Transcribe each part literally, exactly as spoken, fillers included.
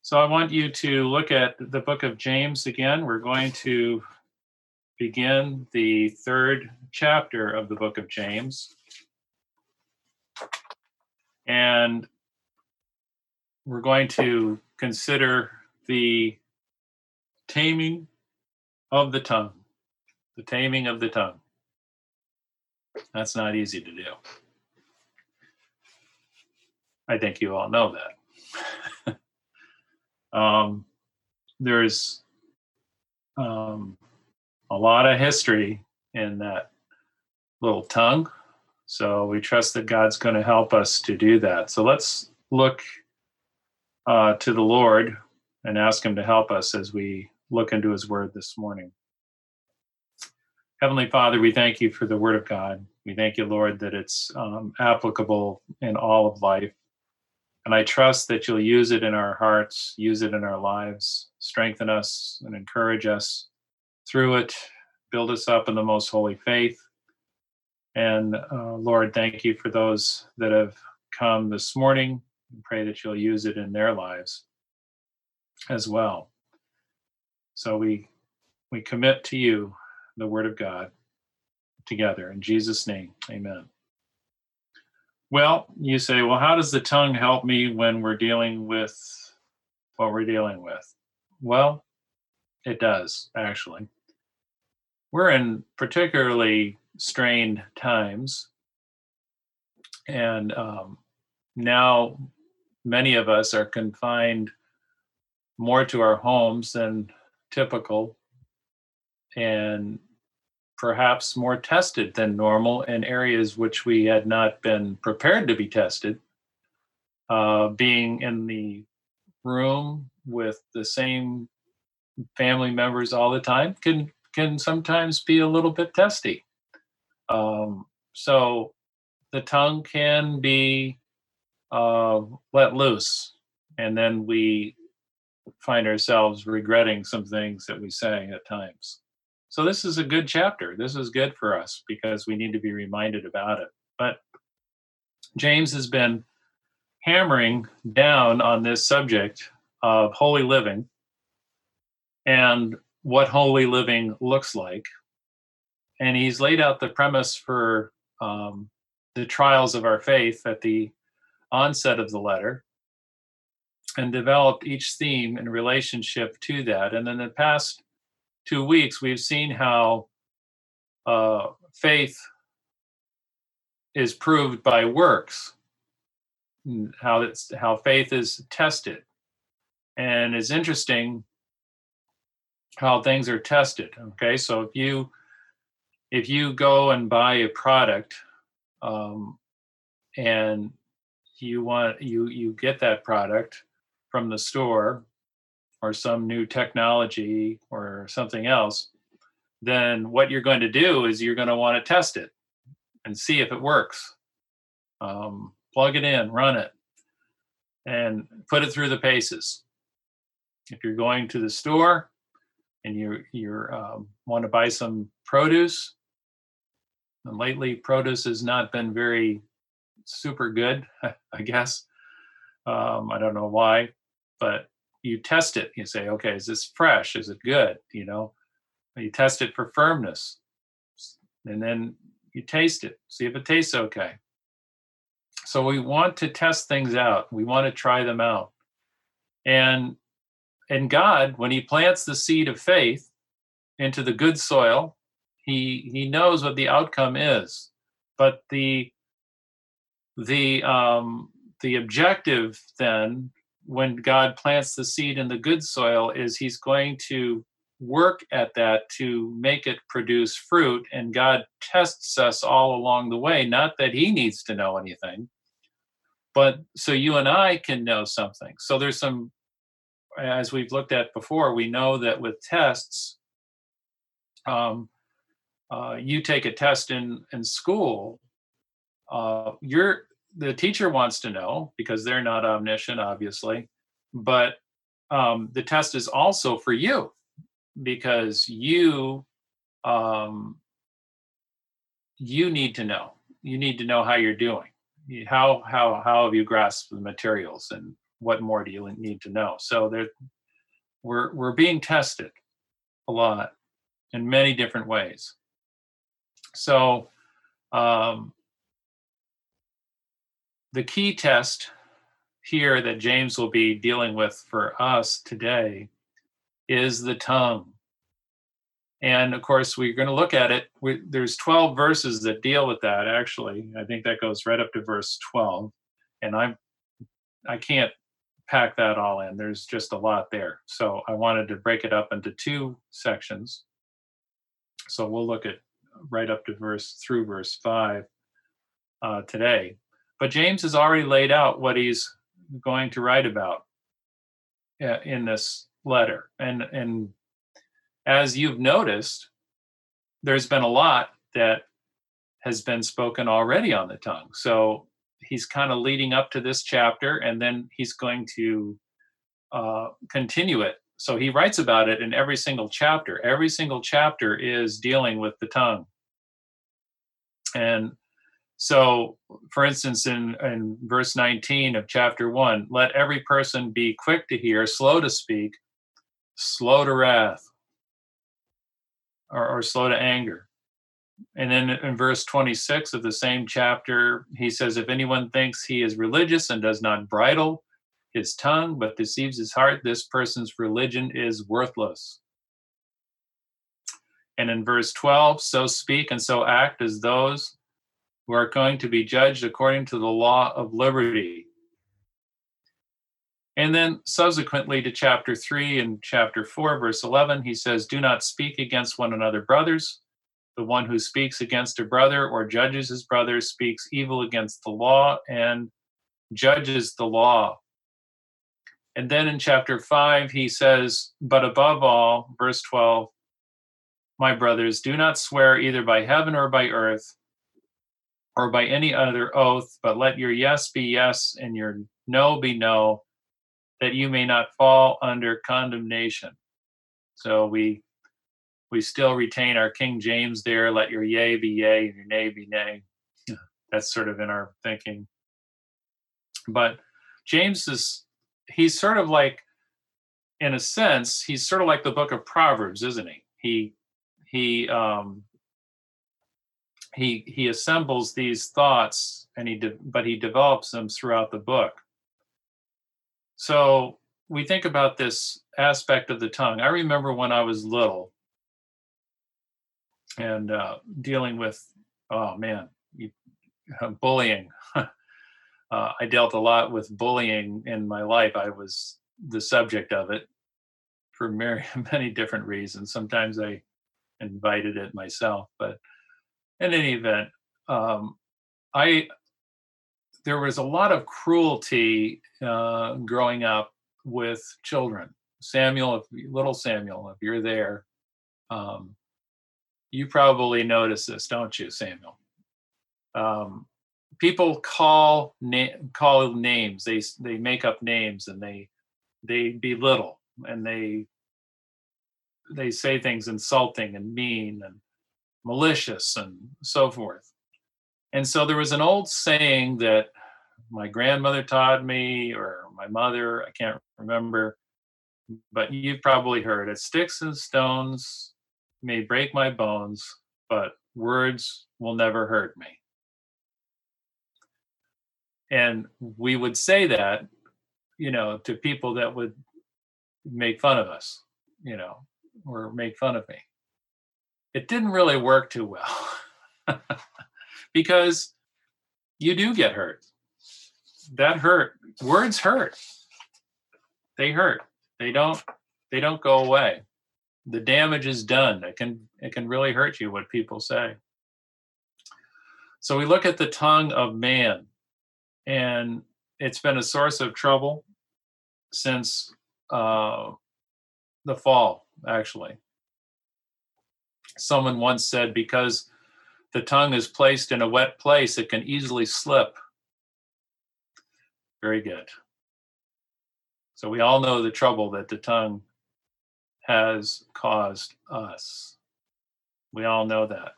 So I want you to look at the book of James again. We're going to begin the third chapter of the book of James. And we're going to consider the taming of the tongue. The taming of the tongue. That's not easy to do. I think you all know that. um, there's um, a lot of history in that little tongue. So we trust that God's going to help us to do that. So let's look uh, to the Lord and ask him to help us as we look into his word this morning. Heavenly Father, we thank you for the word of God. We thank you, Lord, that it's um, applicable in all of life. And I trust that you'll use it in our hearts, use it in our lives, strengthen us and encourage us through it, build us up in the most holy faith. And uh, Lord, thank you for those that have come this morning. We pray that you'll use it in their lives as well. So we we commit to you the word of God together. In Jesus' name, amen. Well, you say, well, how does the tongue help me when we're dealing with what we're dealing with? Well, it does, actually. We're in particularly strained times. And um, now many of us are confined more to our homes than typical, and perhaps more tested than normal in areas which we had not been prepared to be tested. Uh, being in the room with the same family members all the time can can sometimes be a little bit testy. Um, so the tongue can be uh, let loose, and then we find ourselves regretting some things that we say at times. So this is a good chapter. This is good for us because we need to be reminded about it. But James has been hammering down on this subject of holy living and what holy living looks like. And he's laid out the premise for um, the trials of our faith at the onset of the letter and developed each theme in relationship to that. And in the past two weeks, we've seen how uh, faith is proved by works, how it's how faith is tested. And it's interesting how things are tested. Okay, so if you if you go and buy a product um, and you want you you get that product from the store or some new technology or something else, then what you're going to do is you're going to want to test it and see if it works. Um, plug it in, run it, and put it through the paces. If you're going to the store and you you're um, want to buy some produce, and lately produce has not been very super good, I guess. Um, I don't know why, but you test it. You say, okay, is this fresh? Is it good? You know, you test it for firmness, and then you taste it, see if it tastes okay. So we want to test things out. We want to try them out. And and God, when he plants the seed of faith into the good soil, he he knows what the outcome is. But the the um, the objective then, when God plants the seed in the good soil, is he's going to work at that to make it produce fruit. And God tests us all along the way, not that he needs to know anything, but so you and I can know something. So there's some, as we've looked at before, we know that with tests, um, uh, you take a test in, in school, uh, you're, the teacher wants to know because they're not omniscient, obviously, but um, the test is also for you because you um, you need to know. You need to know how you're doing. How how how have you grasped the materials, and what more do you need to know? So there, we're we're being tested a lot in many different ways. So um, the key test here that James will be dealing with for us today is the tongue. And of course, we're going to look at it. We, there's twelve verses that deal with that, actually. I think that goes right up to verse twelve. And I'm, I can't pack that all in. There's just a lot there. So I wanted to break it up into two sections. So we'll look at right up to verse through verse five uh, today. But James has already laid out what he's going to write about uh, in this letter. And, and as you've noticed, there's been a lot that has been spoken already on the tongue. So he's kind of leading up to this chapter, and then he's going to uh, continue it. So he writes about it in every single chapter. Every single chapter is dealing with the tongue. And so, for instance, in, in verse nineteen of chapter one, let every person be quick to hear, slow to speak, slow to wrath, or, or slow to anger. And then in verse twenty-six of the same chapter, he says, if anyone thinks he is religious and does not bridle his tongue, but deceives his heart, this person's religion is worthless. And in verse twelve, so speak and so act as those who are going to be judged according to the law of liberty. And then subsequently to chapter three and chapter four, verse eleven, he says, do not speak against one another, brothers. The one who speaks against a brother or judges his brother speaks evil against the law and judges the law. And then in chapter five, he says, but above all, verse twelve, my brothers, do not swear either by heaven or by earth or by any other oath, but let your yes be yes and your no be no, that you may not fall under condemnation. So we we still retain our King James there, let your yea be yea and your nay be nay. That's sort of in our thinking. But James is, he's sort of like, in a sense, he's sort of like the book of Proverbs, isn't he? He he um, he he assembles these thoughts, and he de- but he develops them throughout the book. So we think about this aspect of the tongue. I remember when I was little and uh, dealing with, oh man, you, uh, bullying. uh, I dealt a lot with bullying in my life. I was the subject of it for many, many different reasons. Sometimes I invited it myself, but in any event, um, I there was a lot of cruelty uh, growing up with children. Samuel, if, little Samuel, if you're there, um, you probably notice this, don't you, Samuel? Um, people call na- call names. They they make up names and they they belittle and they they say things insulting and mean and malicious and so forth. And so there was an old saying that my grandmother taught me, or my mother, I can't remember, but you've probably heard it. Sticks and stones may break my bones, but words will never hurt me. And we would say that, you know, to people that would make fun of us, you know, or make fun of me. It didn't really work too well because you do get hurt. That hurt. Words hurt. They hurt. They don't they don't go away. The damage is done. It can it can really hurt you what people say. So we look at the tongue of man, and it's been a source of trouble since uh, the fall, actually. Someone once said, because the tongue is placed in a wet place, it can easily slip. Very good. So we all know the trouble that the tongue has caused us. We all know that.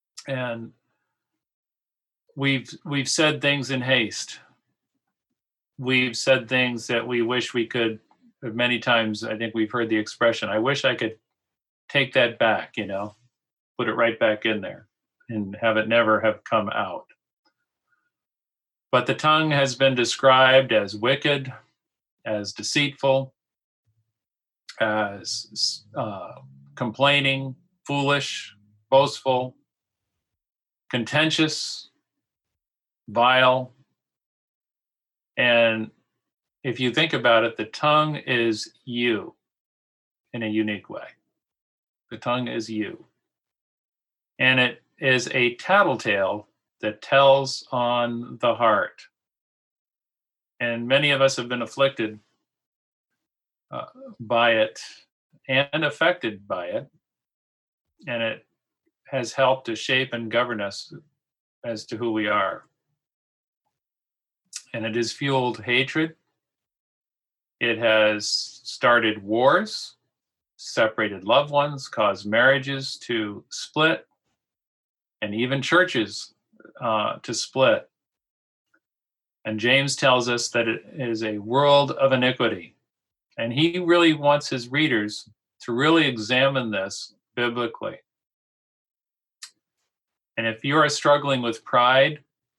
And we've we've said things in haste. we've said things that we wish we could. Many times, I think we've heard the expression, I wish I could take that back, you know, put it right back in there and have it never have come out. But the tongue has been described as wicked, as deceitful, as uh, complaining, foolish, boastful, contentious, vile. And if you think about it, the tongue is you in a unique way. The tongue is you. And it is a tattletale that tells on the heart. And many of us have been afflicted uh, by it and affected by it. And it has helped to shape and govern us as to who we are. And it has fueled hatred. It has started wars, separated loved ones, caused marriages to split, and even churches uh, to split. And James tells us that it is a world of iniquity. And he really wants his readers to really examine this biblically. And if you are struggling with pride,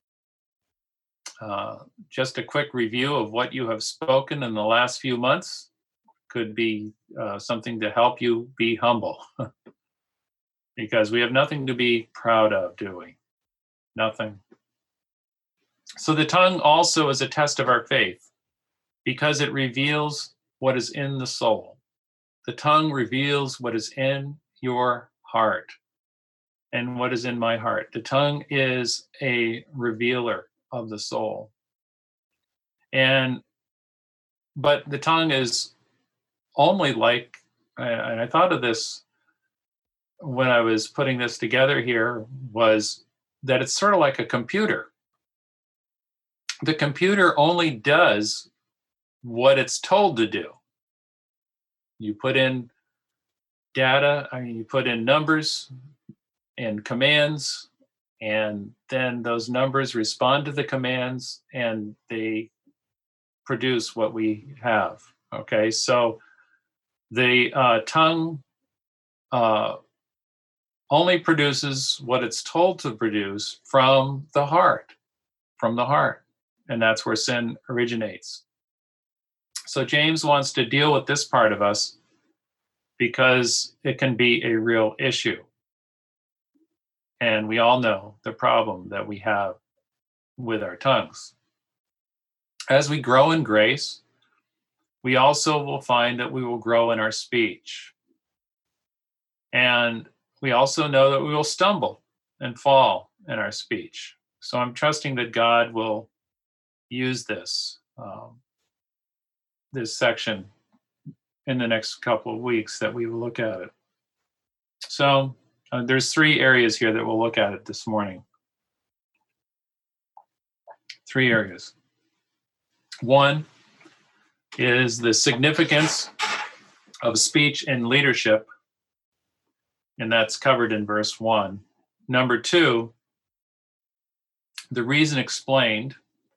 uh, just a quick review of what you have spoken in the last few months could be uh, something to help you be humble. Because we have nothing to be proud of, do we? Nothing. So the tongue also is a test of our faith because it reveals what is in the soul. The tongue reveals what is in your heart and what is in my heart. The tongue is a revealer of the soul. And, but the tongue is only like, and I thought of this when I was putting this together here, was that it's sort of like a computer. The computer only does what it's told to do. You put in data, I mean, you put in numbers and commands, and then those numbers respond to the commands and they produce what we have. Okay, so the uh, tongue uh, only produces what it's told to produce from the heart, from the heart. And that's where sin originates. So James wants to deal with this part of us because it can be a real issue. And we all know the problem that we have with our tongues. As we grow in grace, we also will find that we will grow in our speech. And we also know that we will stumble and fall in our speech. So I'm trusting that God will use this, um, this section in the next couple of weeks that we will look at it. So uh, there's three areas here that we'll look at it this morning. Three areas. One is the significance of speech in leadership, and that's covered in verse one. Number two, the reason explained,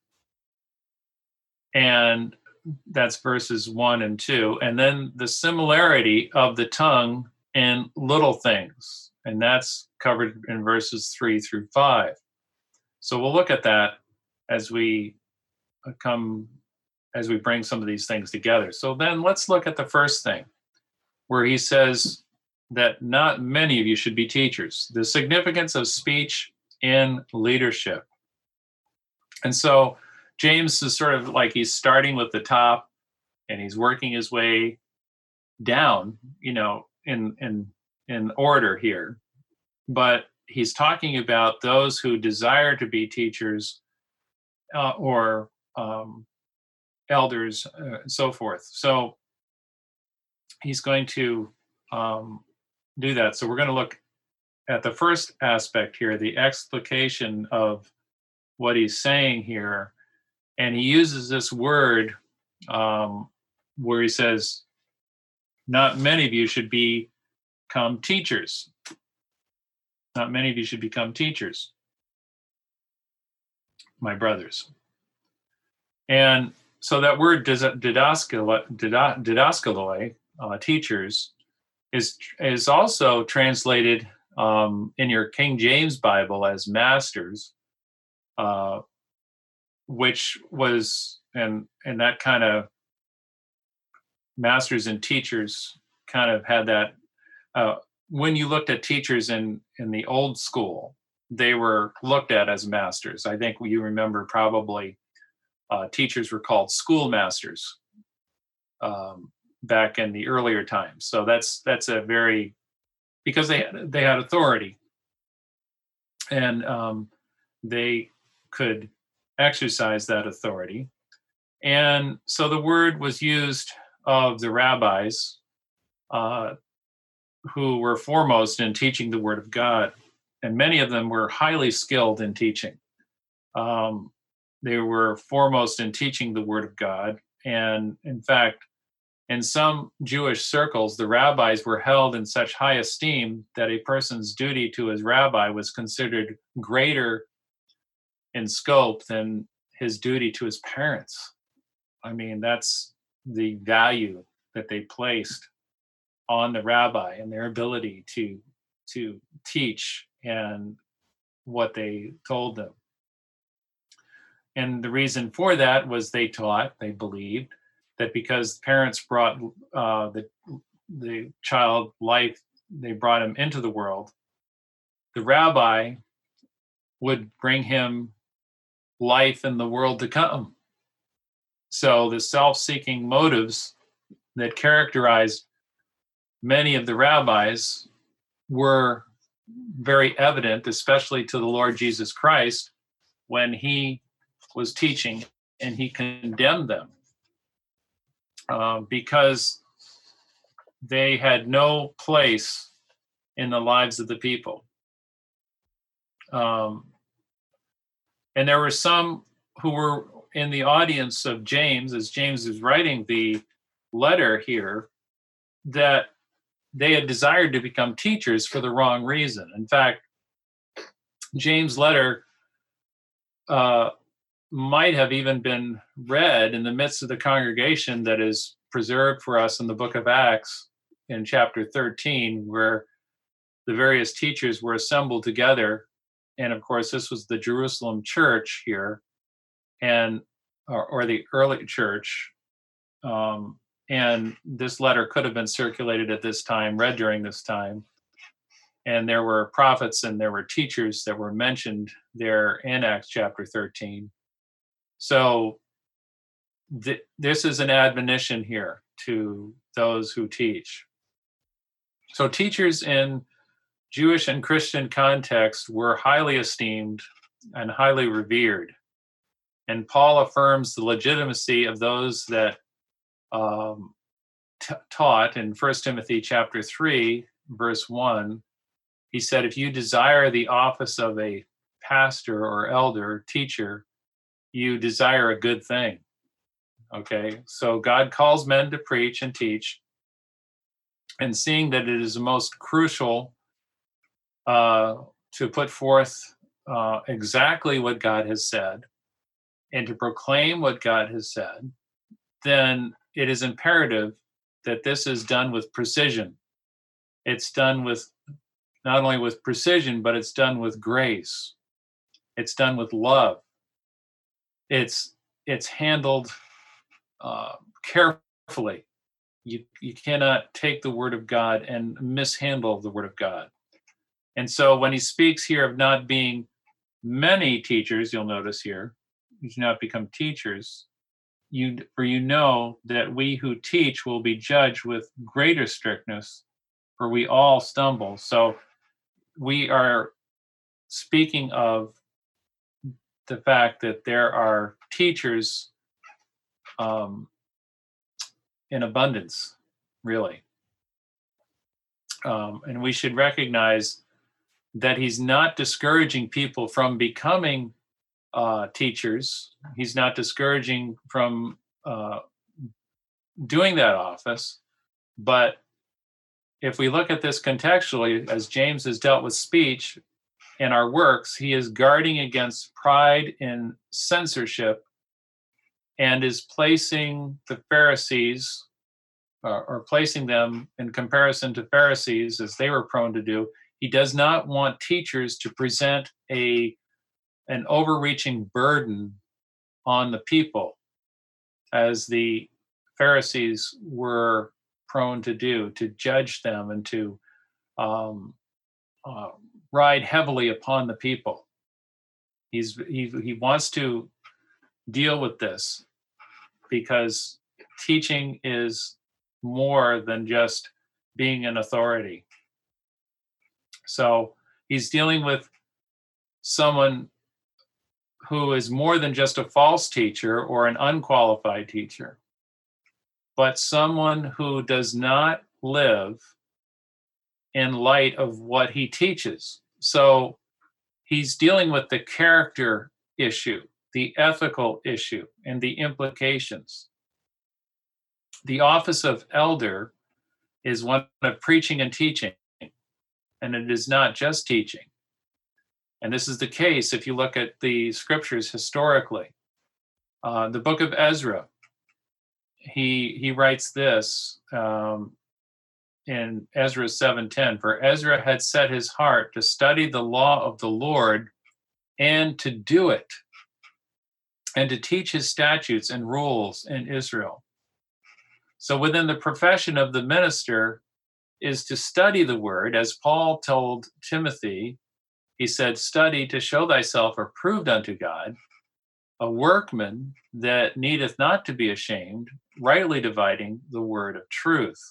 and that's verses one and two. And then the similarity of the tongue in little things, and that's covered in verses three through five. So we'll look at that as we come, as we bring some of these things together. So then let's look at the first thing, where he says that not many of you should be teachers. The significance of speech in leadership. And so James is sort of like he's starting with the top and he's working his way down, you know, in in in order here. But he's talking about those who desire to be teachers uh, or um, elders, uh, and so forth. So he's going to um, do that. So we're going to look at the first aspect here, the explication of what he's saying here. And he uses this word um, where he says, not many of you should become teachers. Not many of you should become teachers, my brothers. And so that word didaskaloi, didaskaloi uh, teachers, is is also translated um, in your King James Bible as masters, uh, which was and and that kind of masters and teachers kind of had that. Uh, when you looked at teachers in in the old school, they were looked at as masters. I think you remember probably uh, teachers were called schoolmasters um, back in the earlier times. So that's that's a very because they had, they had authority and um, they could exercise that authority. And so the word was used of the rabbis uh, who were foremost in teaching the word of God. And many of them were highly skilled in teaching. Um, they were foremost in teaching the word of God. And in fact, in some Jewish circles, the rabbis were held in such high esteem that a person's duty to his rabbi was considered greater in scope than his duty to his parents. I mean, that's the value that they placed on the rabbi and their ability to to teach and what they told them. And the reason for that was they taught, they believed, that because parents brought uh, the the child life, they brought him into the world, the rabbi would bring him life in the world to come. So the self-seeking motives that characterized many of the rabbis were very evident, especially to the Lord Jesus Christ, when he was teaching and he condemned them uh, because they had no place in the lives of the people. Um, and there were some who were in the audience of James, as James is writing the letter here, that they had desired to become teachers for the wrong reason. In fact, James' letter uh, might have even been read in the midst of the congregation that is preserved for us in the book of Acts in chapter thirteen, where the various teachers were assembled together. And of course, this was the Jerusalem church here, and or, or the early church. Um, and this letter could have been circulated at this time, read during this time. And there were prophets and there were teachers that were mentioned there in Acts chapter thirteen. So th- this is an admonition here to those who teach. So teachers in Jewish and Christian context were highly esteemed and highly revered. And Paul affirms the legitimacy of those that um, t- taught in First Timothy chapter three, verse one. He said, if you desire the office of a pastor or elder, teacher, you desire a good thing. Okay, so God calls men to preach and teach, and seeing that it is the most crucial uh, to put forth uh, exactly what God has said and to proclaim what God has said, then it is imperative that this is done with precision. It's done with not only with precision, but it's done with grace. It's done with love. It's it's handled uh, carefully. You you cannot take the word of God and mishandle the word of God. And so when he speaks here of not being many teachers, you'll notice here, you do not become teachers. You for you know that we who teach will be judged with greater strictness, for we all stumble. So we are speaking of the fact that there are teachers um, in abundance, really. Um, and we should recognize that he's not discouraging people from becoming uh, teachers. He's not discouraging from uh, doing that office. But if we look at this contextually, as James has dealt with speech in our works, he is guarding against pride in censorship and is placing the Pharisees uh, or placing them in comparison to Pharisees as they were prone to do. He does not want teachers to present a an overreaching burden on the people as the Pharisees were prone to do, to judge them and to um, uh, ride heavily upon the people. He's he he wants to deal with this because teaching is more than just being an authority. So he's dealing with someone who is more than just a false teacher or an unqualified teacher, but someone who does not live in light of what he teaches. So he's dealing with the character issue, the ethical issue, and the implications. The office of elder is one of preaching and teaching, and it is not just teaching. And this is the case if you look at the scriptures historically. Uh, the book of Ezra, he he writes this um, in Ezra seven ten, for Ezra had set his heart to study the law of the Lord and to do it, and to teach his statutes and rules in Israel. So within the profession of the minister is to study the word, as Paul told Timothy. He said, study to show thyself approved unto God, a workman that needeth not to be ashamed, rightly dividing the word of truth.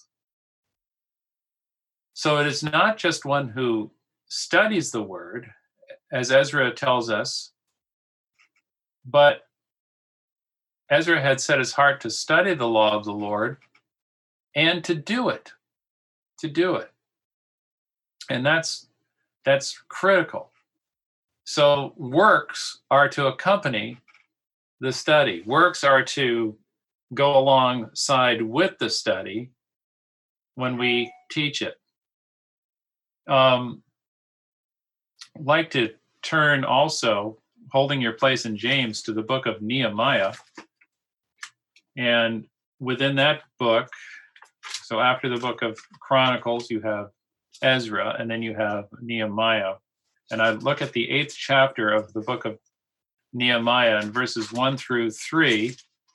So it is not just one who studies the word, as Ezra tells us, but Ezra had set his heart to study the law of the Lord and to do it, to do it. And that's That's critical. So works are to accompany the study. Works are to go alongside with the study when we teach it. Um, I'd like to turn also, holding your place in James, to the book of Nehemiah. And within that book, so after the book of Chronicles, you have Ezra, and then you have Nehemiah. And I look at the eighth chapter of the book of Nehemiah in verses one through three.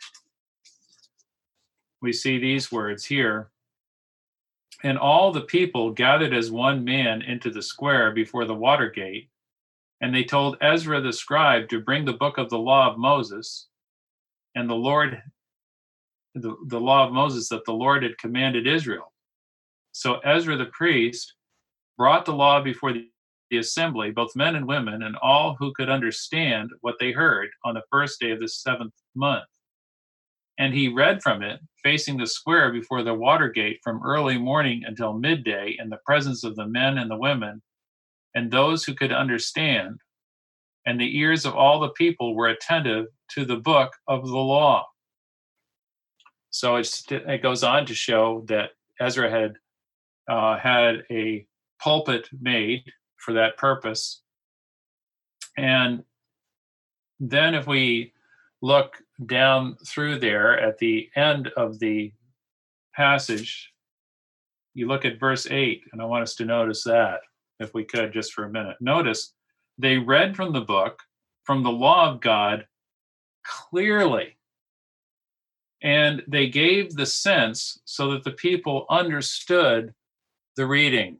We see these words here. And all the people gathered as one man into the square before the water gate, and they told Ezra the scribe to bring the book of the law of Moses, and the Lord, the, the law of Moses that the Lord had commanded Israel. So Ezra the priest brought the law before the, the assembly, both men and women, and all who could understand what they heard on the first day of the seventh month. And he read from it, facing the square before the water gate from early morning until midday in the presence of the men and the women, and those who could understand. And the ears of all the people were attentive to the book of the law. So it's, it goes on to show that Ezra had uh, had a pulpit made for that purpose. And then if we look down through there at the end of the passage, you look at verse eight, and I want us to notice that, if we could, just for a minute. Notice, they read from the book, from the law of God, clearly. And they gave the sense so that the people understood the reading.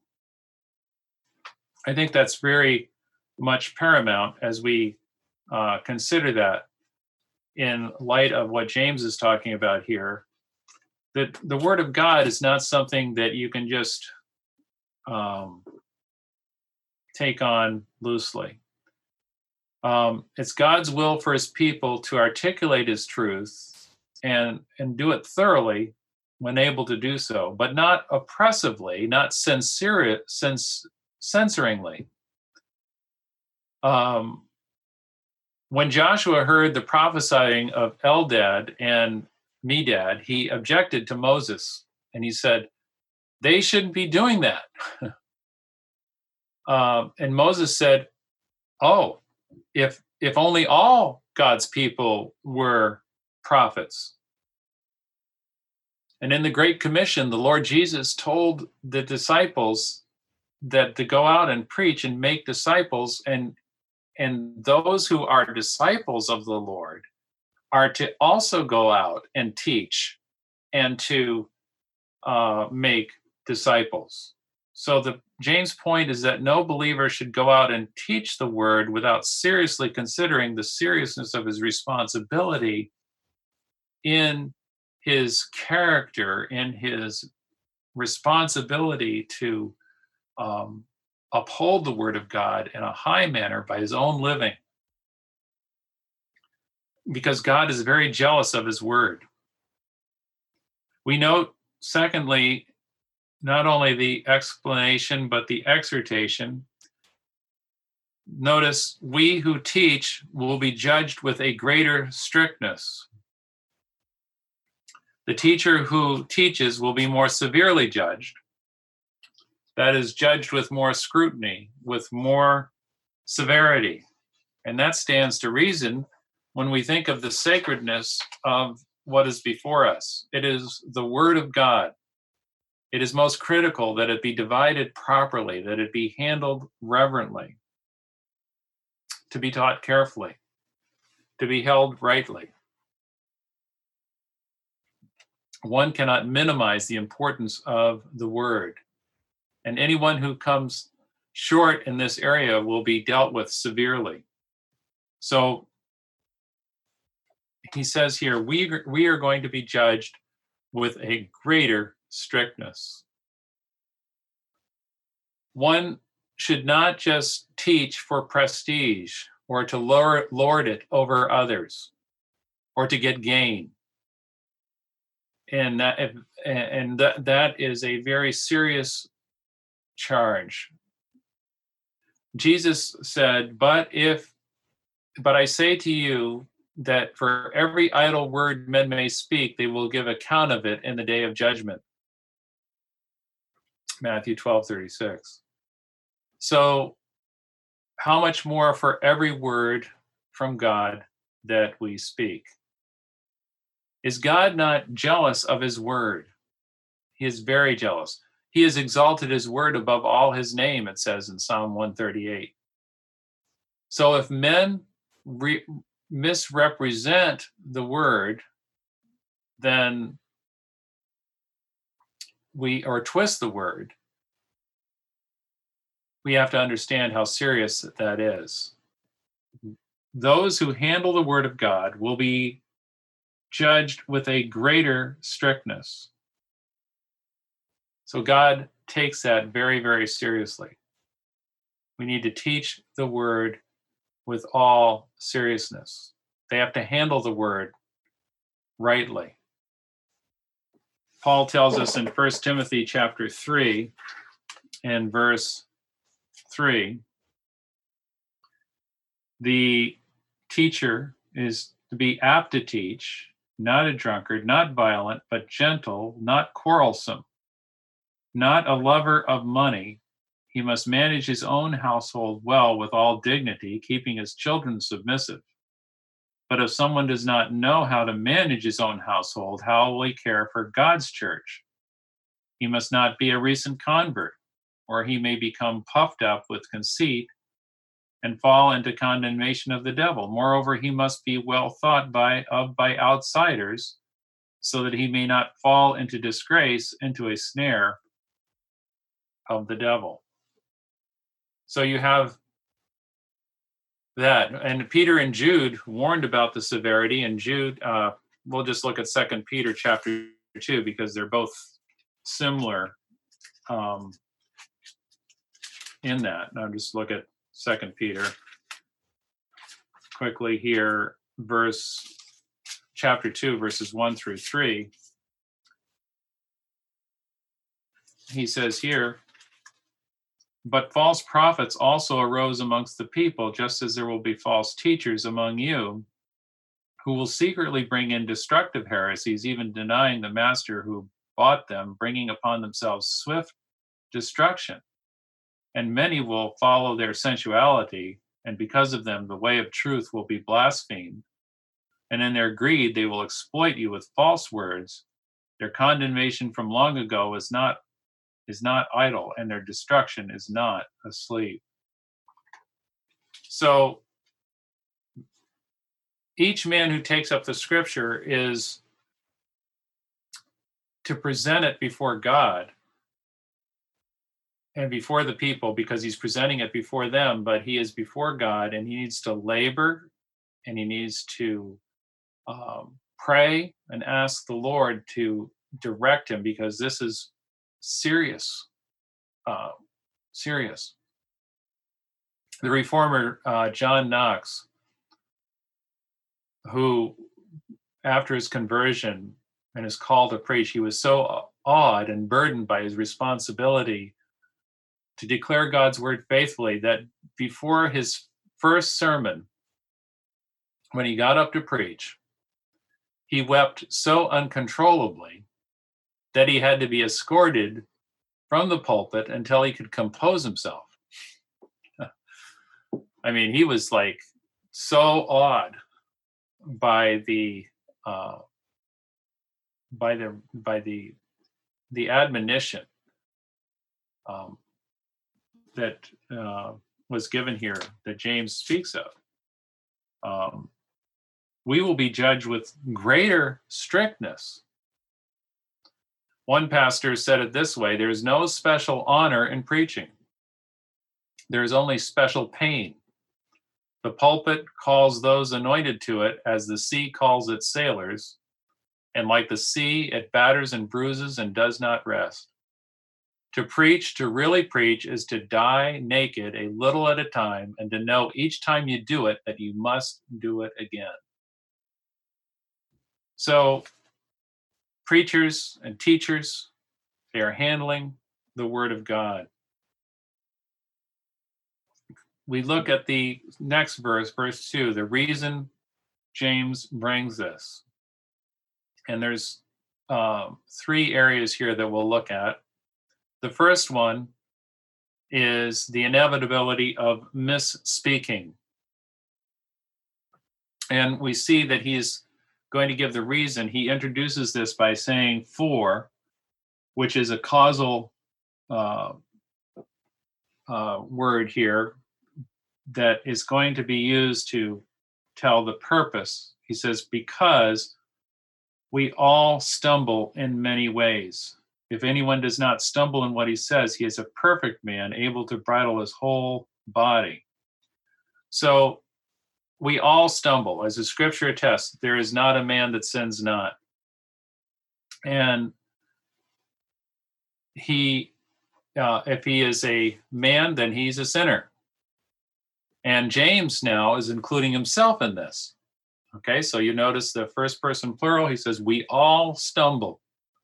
I think that's very much paramount as we uh, consider that in light of what James is talking about here, that the Word of God is not something that you can just um, take on loosely. Um, it's God's will for his people to articulate his truth and, and do it thoroughly when able to do so, but not oppressively, not censor, cens, censoringly. Um, when Joshua heard the prophesying of Eldad and Medad, he objected to Moses, and he said, they shouldn't be doing that. uh, and Moses said, oh, if if only all God's people were prophets. And in the Great Commission, the Lord Jesus told the disciples that to go out and preach and make disciples, and and those who are disciples of the Lord are to also go out and teach and to uh, make disciples. So the James' point is that no believer should go out and teach the word without seriously considering the seriousness of his responsibility in his character, in his responsibility to um, uphold the word of God in a high manner by his own living. Because God is very jealous of his word. We note, secondly, not only the explanation, but the exhortation. Notice, we who teach will be judged with a greater strictness. The teacher who teaches will be more severely judged. That is, judged with more scrutiny, with more severity. And that stands to reason when we think of the sacredness of what is before us. It is the Word of God. It is most critical that it be divided properly, that it be handled reverently, to be taught carefully, to be held rightly. One cannot minimize the importance of the Word. And anyone who comes short in this area will be dealt with severely. So he says here, we, we are going to be judged with a greater strictness. One should not just teach for prestige or to lord, lord it over others or to get gain. And that, and that, that is a very serious charge. Jesus said, but if, but I say to you that for every idle word men may speak, they will give account of it in the day of judgment. Matthew twelve thirty-six. So how much more for every word from God that we speak? Is God not jealous of his word? He is very jealous. He has exalted his word above all his name, it says in Psalm one thirty-eight. So if men re- misrepresent the word, then we, or twist the word, we have to understand how serious that is. Those who handle the word of God will be judged with a greater strictness. So God takes that very, very seriously. We need to teach the word with all seriousness. They have to handle the word rightly. Paul tells us in First Timothy chapter three and verse three, the teacher is to be apt to teach, not a drunkard, not violent, but gentle, not quarrelsome, not a lover of money. He must manage his own household well with all dignity, keeping his children submissive. But if someone does not know how to manage his own household, how will he care for God's church? He must not be a recent convert, or he may become puffed up with conceit and fall into condemnation of the devil. Moreover, he must be well thought by of by outsiders, so that he may not fall into disgrace, into a snare of the devil. So you have that. And Peter and Jude warned about the severity, and Jude, uh, we'll just look at Second Peter chapter two, because they're both similar um, in that. Now just look at Second Peter quickly here, verse chapter two, verses one through three. He says here, but false prophets also arose amongst the people, just as there will be false teachers among you, who will secretly bring in destructive heresies, even denying the master who bought them, bringing upon themselves swift destruction. And many will follow their sensuality, and because of them the way of truth will be blasphemed. and in their greed they will exploit you with false words. Their condemnation from long ago is not is not idle, and their destruction is not asleep. So each man who takes up the scripture is to present it before God and before the people, because he's presenting it before them, but he is before God, and he needs to labor, and he needs to um, pray and ask the Lord to direct him, because this is serious, uh, serious. The reformer uh, John Knox, who after his conversion and his call to preach, he was so awed and burdened by his responsibility to declare God's word faithfully that before his first sermon, when he got up to preach, he wept so uncontrollably that he had to be escorted from the pulpit until he could compose himself. I mean, he was like so awed by the uh, by the by the the admonition um, that uh, was given here, that James speaks of. Um, we will be judged with greater strictness. One pastor said it this way: there is no special honor in preaching. There is only special pain. The pulpit calls those anointed to it as the sea calls its sailors, and like the sea, it batters and bruises and does not rest. To preach, to really preach, is to die naked a little at a time, and to know each time you do it that you must do it again. So preachers and teachers, they are handling the word of God. We look at the next verse, verse two, the reason James brings this. And there's um, three areas here that we'll look at. The first one is the inevitability of misspeaking. And we see that he's going to give the reason. He introduces this by saying for, which is a causal uh, uh, word here that is going to be used to tell the purpose. He says, because we all stumble in many ways. If anyone does not stumble in what he says, he is a perfect man, able to bridle his whole body. So we all stumble. As the scripture attests, there is not a man that sins not. And he, uh, if he is a man, then he's a sinner. And James now is including himself in this. Okay, so you notice the first person plural, he says, we all stumble.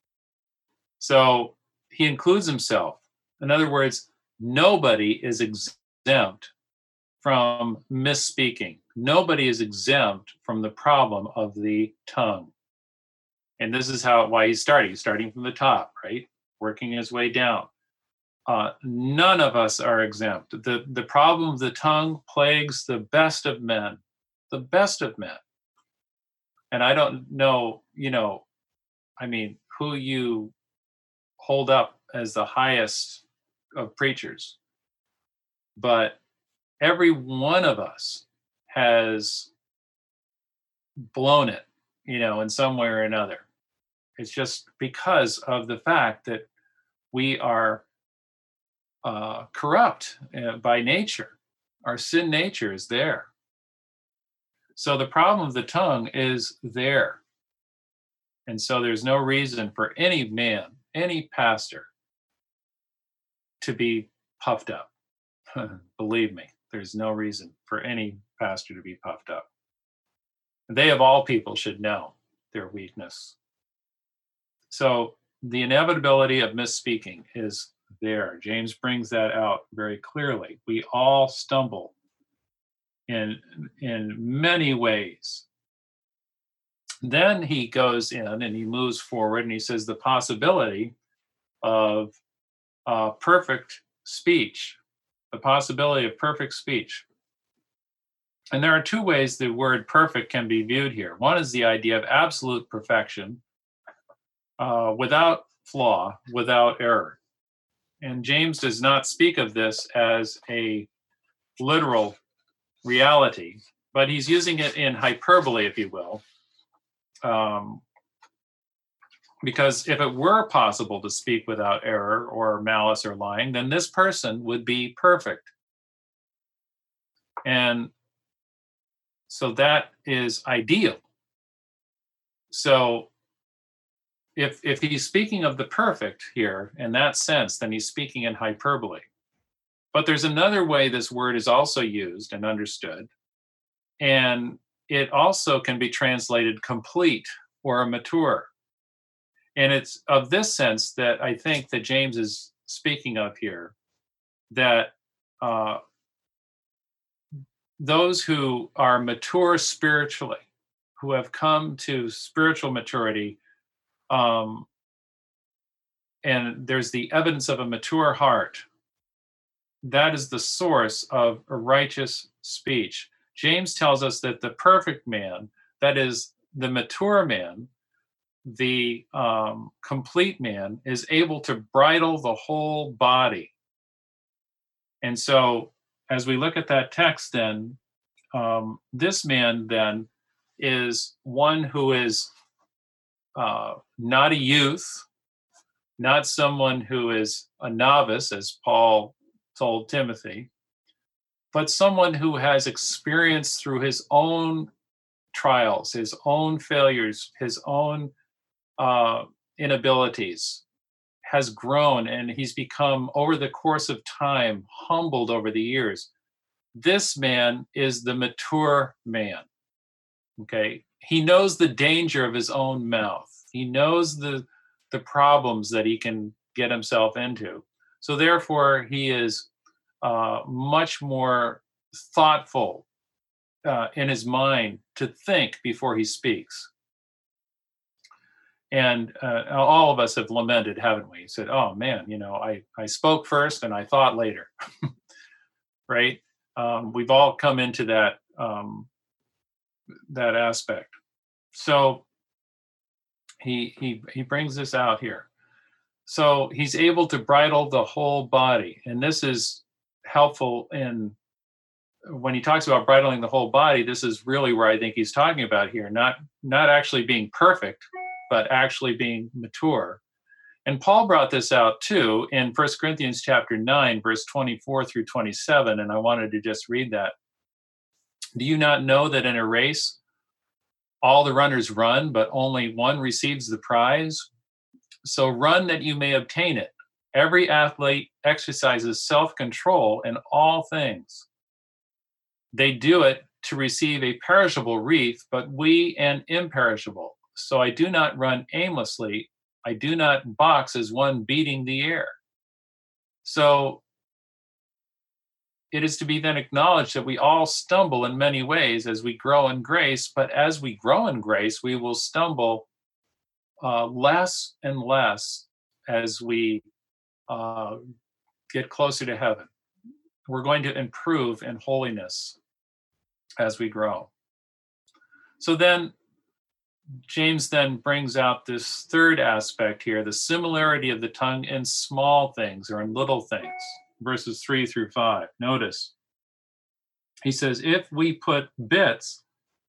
So he includes himself. In other words, nobody is exempt from misspeaking. Nobody is exempt from the problem of the tongue. And this is how why he's starting. He's starting from the top, right? Working his way down. Uh, none of us are exempt. The, the problem of the tongue plagues the best of men, the best of men. And I don't know, you know, I mean, who you hold up as the highest of preachers, but every one of us has blown it, you know, in some way or another. It's just because of the fact that we are uh, corrupt uh, by nature. Our sin nature is there. So the problem of the tongue is there. And so there's no reason for any man, any pastor, to be puffed up. Believe me, there's no reason for any pastor to be puffed up. They of all people should know their weakness. So the inevitability of misspeaking is there. James brings that out very clearly. We all stumble in, in many ways. Then he goes in and he moves forward and he says the possibility of uh, perfect speech, the possibility of perfect speech. And there are two ways the word perfect can be viewed here. One is the idea of absolute perfection, uh, without flaw, without error. And James does not speak of this as a literal reality, but he's using it in hyperbole, if you will. Um, because if it were possible to speak without error or malice or lying, then this person would be perfect. And so that is ideal. So if if he's speaking of the perfect here in that sense, then he's speaking in hyperbole. But there's another way this word is also used and understood, and it also can be translated complete or mature. And it's of this sense that I think that James is speaking of here, that uh, those who are mature spiritually, who have come to spiritual maturity, um, and there's the evidence of a mature heart, that is the source of a righteous speech. James tells us that the perfect man, that is the mature man, the um, complete man, is able to bridle the whole body. And so, as we look at that text, then um, this man then is one who is uh, not a youth, not someone who is a novice, as Paul told Timothy, but someone who has experienced through his own trials, his own failures, his own uh, inabilities, has grown, and he's become, over the course of time, humbled over the years. This man is the mature man. Okay, he knows the danger of his own mouth. He knows the the problems that he can get himself into. So therefore, he is uh, much more thoughtful uh, in his mind to think before he speaks. And uh, all of us have lamented, haven't we? Said, "Oh man, you know, I I spoke first and I thought later." Right? Um, we've all come into that um, that aspect. So he he he brings this out here. So he's able to bridle the whole body, and this is helpful in when he talks about bridling the whole body. This is really where I think he's talking about here, not not actually being perfect, but actually being mature. And Paul brought this out too in First Corinthians chapter nine, verse twenty-four through twenty-seven, and I wanted to just read that. Do you not know that in a race all the runners run, but only one receives the prize? So run that you may obtain it. Every athlete exercises self-control in all things. They do it to receive a perishable wreath, but we an imperishable. So I do not run aimlessly. I do not box as one beating the air. So it is to be then acknowledged that we all stumble in many ways as we grow in grace, but as we grow in grace, we will stumble uh, less and less as we uh, get closer to heaven. We're going to improve in holiness as we grow. So then James then brings out this third aspect here, the similarity of the tongue in small things or in little things, verses three through five. Notice, he says, if we put bits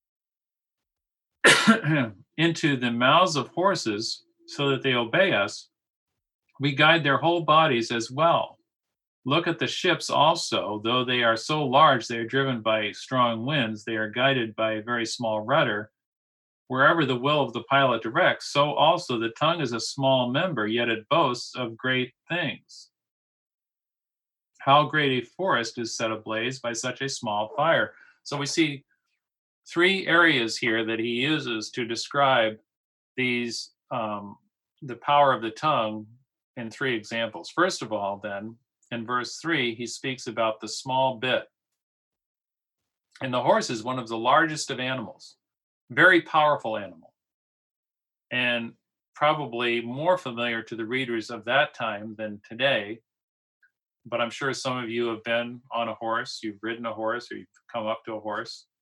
into the mouths of horses so that they obey us, we guide their whole bodies as well. Look at the ships also, though they are so large, they are driven by strong winds, they are guided by a very small rudder. Wherever the will of the pilot directs, so also the tongue is a small member, yet it boasts of great things. How great a forest is set ablaze by such a small fire. So we see three areas here that he uses to describe these um, the power of the tongue in three examples. First of all, then, in verse three, he speaks about the small bit. And the horse is one of the largest of animals, very powerful animal, and probably more familiar to the readers of that time than today. But I'm sure some of you have been on a horse, you've ridden a horse, or you've come up to a horse.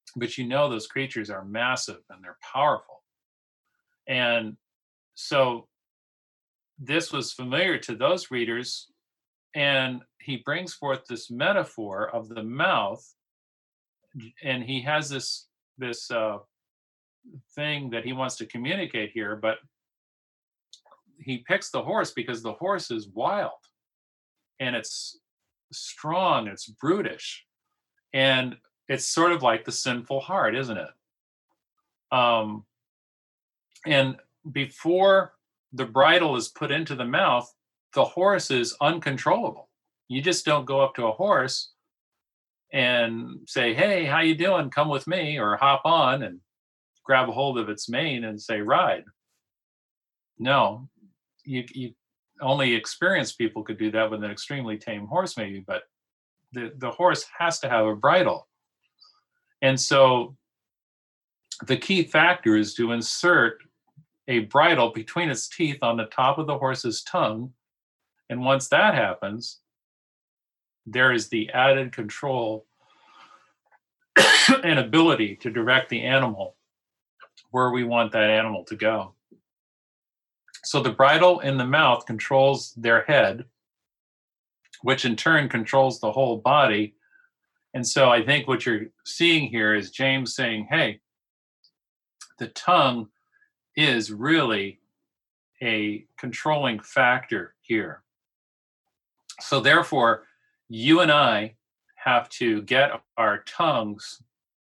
but you know those creatures are massive and they're powerful. And so this was familiar to those readers, and he brings forth this metaphor of the mouth, and he has this this uh, thing that he wants to communicate here, but he picks the horse because the horse is wild and it's strong, it's brutish, and it's sort of like the sinful heart, isn't it? Um, and before the bridle is put into the mouth, the horse is uncontrollable. You just don't go up to a horse and say, "Hey, how you doing? Come with me," or hop on and grab a hold of its mane and say, "Ride." No, you, you only experienced people could do that with an extremely tame horse, maybe, but the, the horse has to have a bridle. And so the key factor is to insert a bridle between its teeth on the top of the horse's tongue. And once that happens, there is the added control and ability to direct the animal where we want that animal to go. So the bridle in the mouth controls their head, which in turn controls the whole body. And so I think what you're seeing here is James saying, hey, the tongue is really a controlling factor here. So therefore, you and I have to get our tongues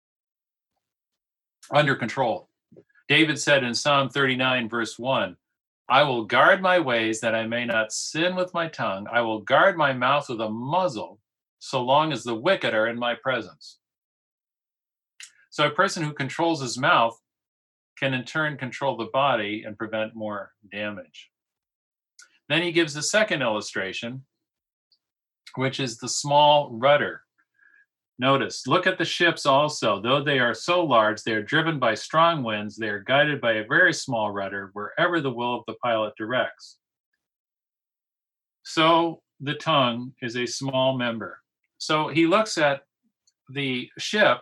under control. David said in Psalm thirty-nine, verse one, I will guard my ways that I may not sin with my tongue. I will guard my mouth with a muzzle so long as the wicked are in my presence. So a person who controls his mouth can in turn control the body and prevent more damage. Then he gives the second illustration, which is the small rudder. Notice, look at the ships also. Though they are so large, they are driven by strong winds. They are guided by a very small rudder wherever the will of the pilot directs. So the tongue is a small member. So he looks at the ship,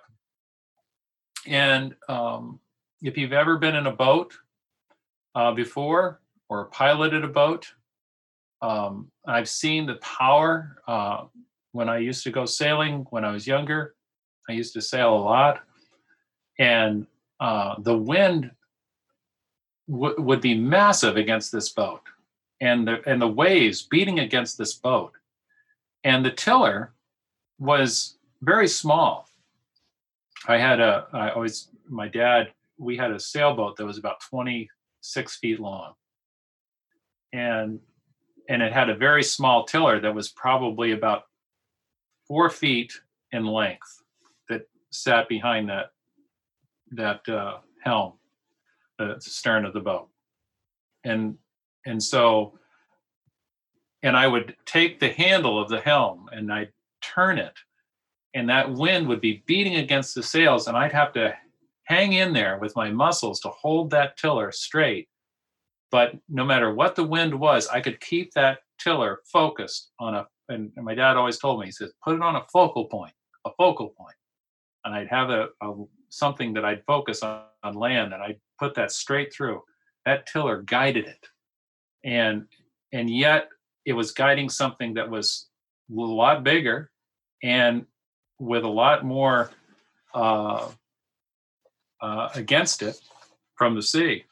and um, if you've ever been in a boat uh, before or piloted a boat, um, I've seen the power. Uh, when I used to go sailing when I was younger, I used to sail a lot, and uh, the wind w- would be massive against this boat, and the and the waves beating against this boat, and the tiller was very small. I had a, I always, my dad, we had a sailboat that was about twenty-six feet long, and and it had a very small tiller that was probably about four feet in length that sat behind that that uh, helm, the stern of the boat. And and so, and I would take the handle of the helm and I'd turn it, and that wind would be beating against the sails, and I'd have to hang in there with my muscles to hold that tiller straight. But no matter what the wind was, I could keep that tiller focused on a, and, and my dad always told me, he says, put it on a focal point, a focal point. And I'd have a, a something that I'd focus on, on land, and I'd put that straight through. That tiller guided it. And and yet it was guiding something that was a lot bigger and with a lot more uh, uh, against it from the sea.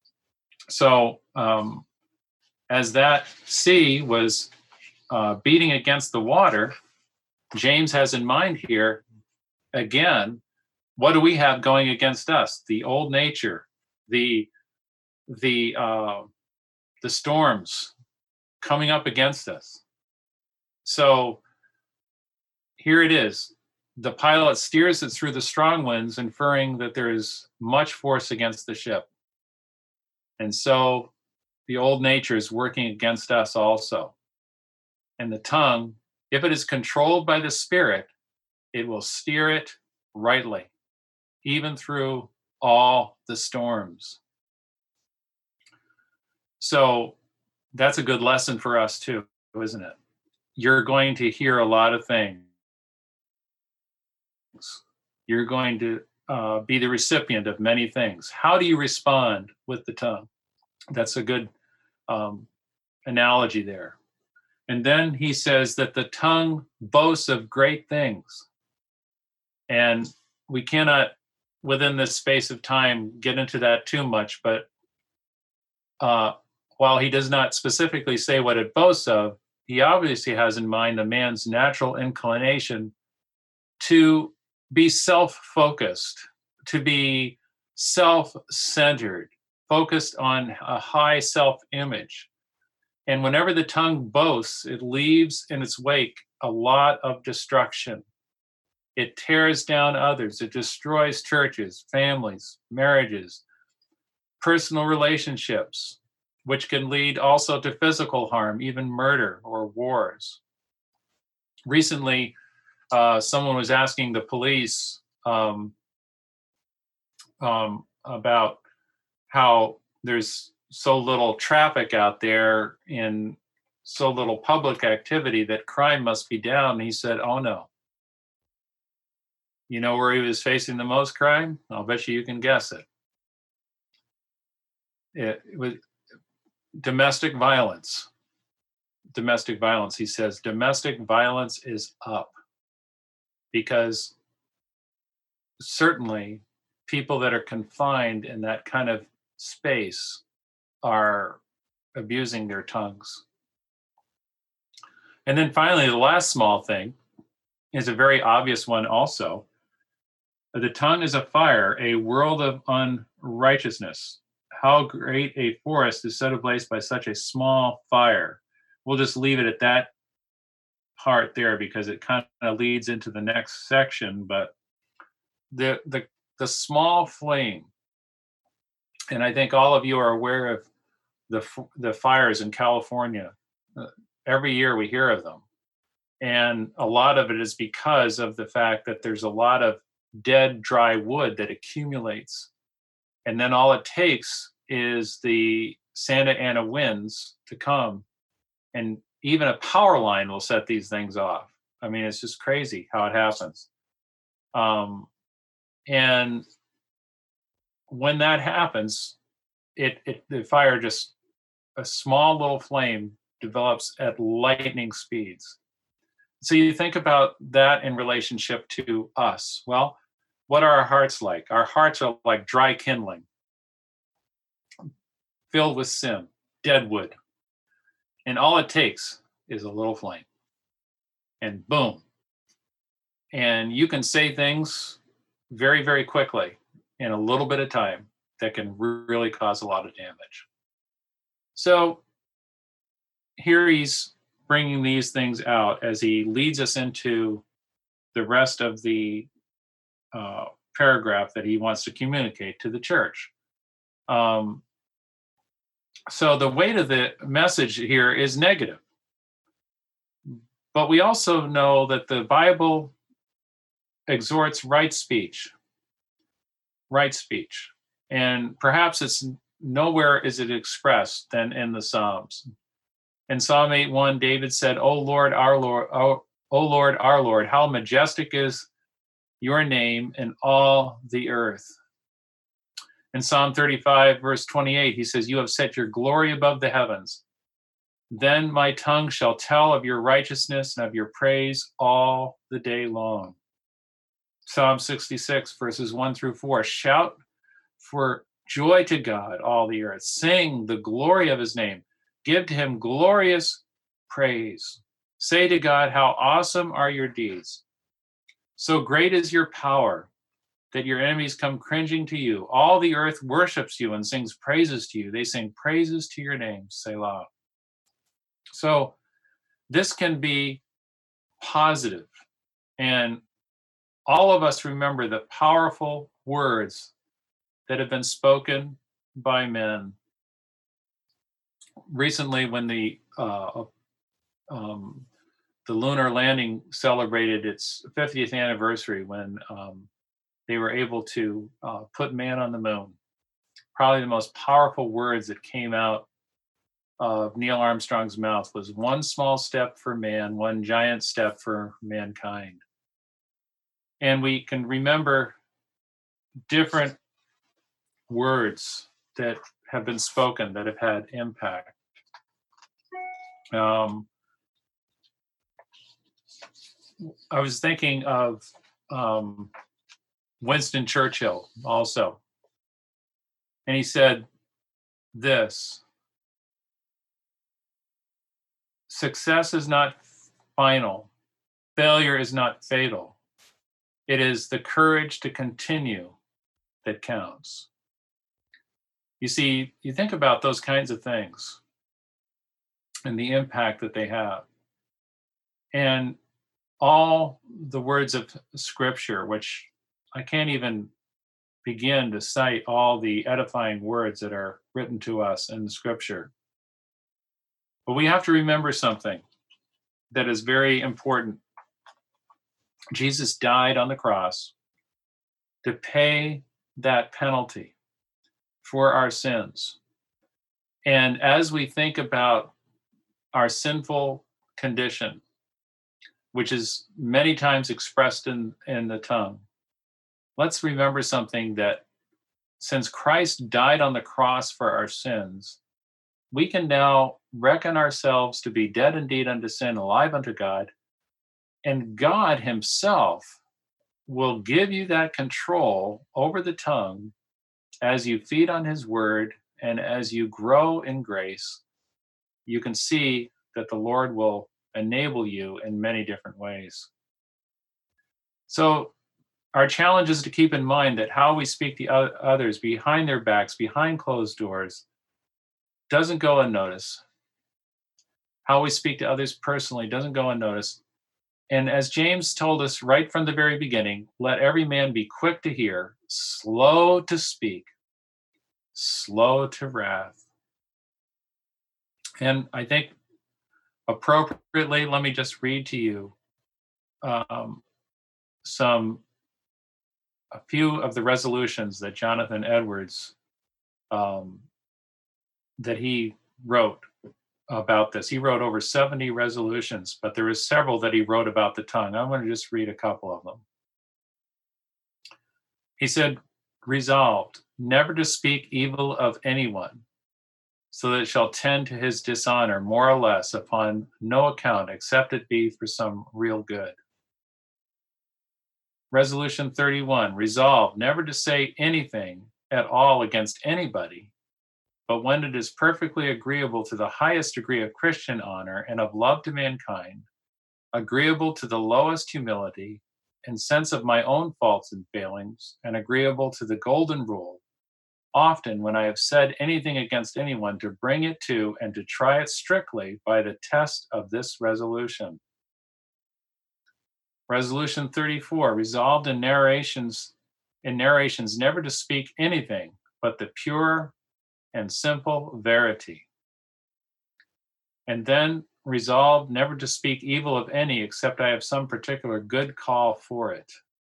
So um, as that sea was uh, beating against the water, James has in mind here, again, what do we have going against us? The old nature, the the uh, the storms coming up against us. So here it is. The pilot steers it through the strong winds, inferring that there is much force against the ship. And so the old nature is working against us also. And the tongue, if it is controlled by the Spirit, it will steer it rightly, even through all the storms. So that's a good lesson for us too, isn't it? You're going to hear a lot of things. You're going to uh, be the recipient of many things. How do you respond with the tongue? That's a good um, analogy there. And then he says that the tongue boasts of great things. And we cannot, within this space of time, get into that too much. But uh, while he does not specifically say what it boasts of, he obviously has in mind a man's natural inclination to be self-focused, to be self-centered, focused on a high self-image. And whenever the tongue boasts, it leaves in its wake a lot of destruction. It tears down others. It destroys churches, families, marriages, personal relationships, which can lead also to physical harm, even murder or wars. Recently, uh, someone was asking the police um, um, about how there's so little traffic out there and so little public activity that crime must be down. And he said, oh no. You know where he was facing the most crime? I'll bet you you can guess it. It, it was domestic violence. Domestic violence. He says domestic violence is up because certainly people that are confined in that kind of space are abusing their tongues. And then finally, the last small thing is a very obvious one also. The tongue is a fire, a world of unrighteousness. How great a forest is set ablaze by such a small fire. We'll just leave it at that part there because it kind of leads into the next section. But the the the small flame, and I think all of you are aware of the the fires in California. Uh, every year we hear of them, and a lot of it is because of the fact that there's a lot of dead, dry wood that accumulates, and then all it takes is the Santa Ana winds to come, and even a power line will set these things off. I mean, it's just crazy how it happens. Um, and when that happens, it, it the fire just a small little flame develops at lightning speeds. So you think about that in relationship to us. Well, what are our hearts like? Our hearts are like dry kindling, filled with sin, dead wood. And all it takes is a little flame. And boom. And you can say things very, very quickly in a little bit of time that can really cause a lot of damage. So here he's bringing these things out as he leads us into the rest of the uh, paragraph that he wants to communicate to the church. Um, so the weight of the message here is negative. But we also know that the Bible exhorts right speech, right speech. And perhaps it's nowhere is it expressed than in the Psalms. In Psalm eight one, David said, "O Lord, our Lord, O, o Lord, our Lord, how majestic is your name in all the earth." In Psalm thirty-five, verse twenty-eight, he says, "You have set your glory above the heavens. Then my tongue shall tell of your righteousness and of your praise all the day long." Psalm sixty-six, verses one through four, "Shout for joy to God, all the earth. Sing the glory of his name. Give to him glorious praise. Say to God, how awesome are your deeds. So great is your power that your enemies come cringing to you. All the earth worships you and sings praises to you. They sing praises to your name, Selah." So this can be positive. And all of us remember the powerful words that have been spoken by men. Recently, when the uh, um, the lunar landing celebrated its fiftieth anniversary, when um, they were able to uh, put man on the moon, probably the most powerful words that came out of Neil Armstrong's mouth was "one small step for man, one giant step for mankind." And we can remember different words that have been spoken that have had impact. Um, I was thinking of um, Winston Churchill also. And he said this: success is not final, failure is not fatal. It is the courage to continue that counts. You see, you think about those kinds of things and the impact that they have. And all the words of Scripture, which I can't even begin to cite all the edifying words that are written to us in the Scripture. But we have to remember something that is very important. Jesus died on the cross to pay that penalty for our sins. And as we think about our sinful condition, which is many times expressed in, in the tongue, let's remember something, that since Christ died on the cross for our sins, we can now reckon ourselves to be dead indeed unto sin, alive unto God, and God himself will give you that control over the tongue as you feed on his word and as you grow in grace. You can see that the Lord will enable you in many different ways. So our challenge is to keep in mind that how we speak to others behind their backs, behind closed doors, doesn't go unnoticed. How we speak to others personally doesn't go unnoticed. And as James told us right from the very beginning, let every man be quick to hear, slow to speak, slow to wrath. And I think appropriately, let me just read to you um, some, a few of the resolutions that Jonathan Edwards, um, that he wrote about this. He wrote over seventy resolutions, but there is several that he wrote about the tongue. I'm going to just read a couple of them. He said, resolved never to speak evil of anyone, so that it shall tend to his dishonor more or less upon no account, except it be for some real good. Resolution thirty-one, resolved never to say anything at all against anybody, but when it is perfectly agreeable to the highest degree of Christian honor and of love to mankind, agreeable to the lowest humility and sense of my own faults and failings, and agreeable to the golden rule, often when I have said anything against anyone, to bring it to and to try it strictly by the test of this resolution. Resolution thirty-four, resolved in narrations, in narrations never to speak anything but the pure and simple verity. And then resolved never to speak evil of any except I have some particular good call for it.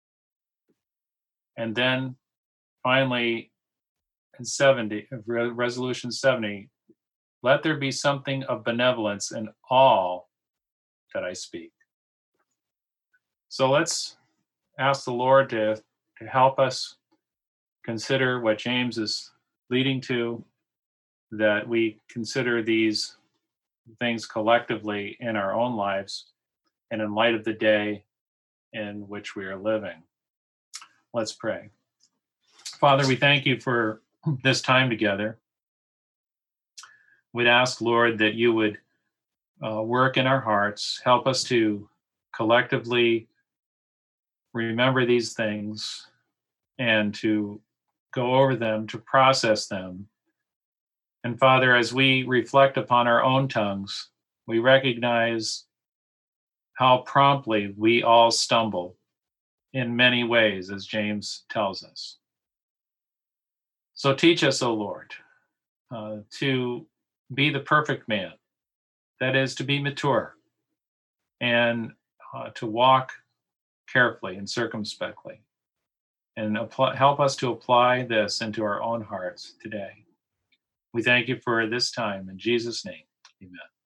And then finally, in seventy, resolution seventy, let there be something of benevolence in all that I speak. So let's ask the Lord to, to help us consider what James is leading to, that we consider these things collectively in our own lives and in light of the day in which we are living. Let's pray. Father, we thank you for this time together. We'd ask, Lord, that you would uh, work in our hearts, help us to collectively remember these things and to go over them, to process them. And Father, as we reflect upon our own tongues, we recognize how promptly we all stumble in many ways, as James tells us. So teach us, O Lord, uh, to be the perfect man, that is, to be mature and uh, to walk carefully and circumspectly, and apply, help us to apply this into our own hearts today. We thank you for this time. In Jesus' name, amen.